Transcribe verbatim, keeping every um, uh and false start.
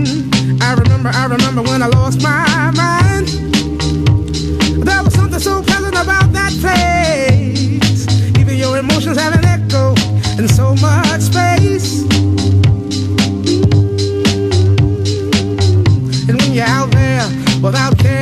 I remember, I remember when I lost my mind. There was something so pleasant about that place. Even your emotions have an echo in so much space. And when you're out there without care,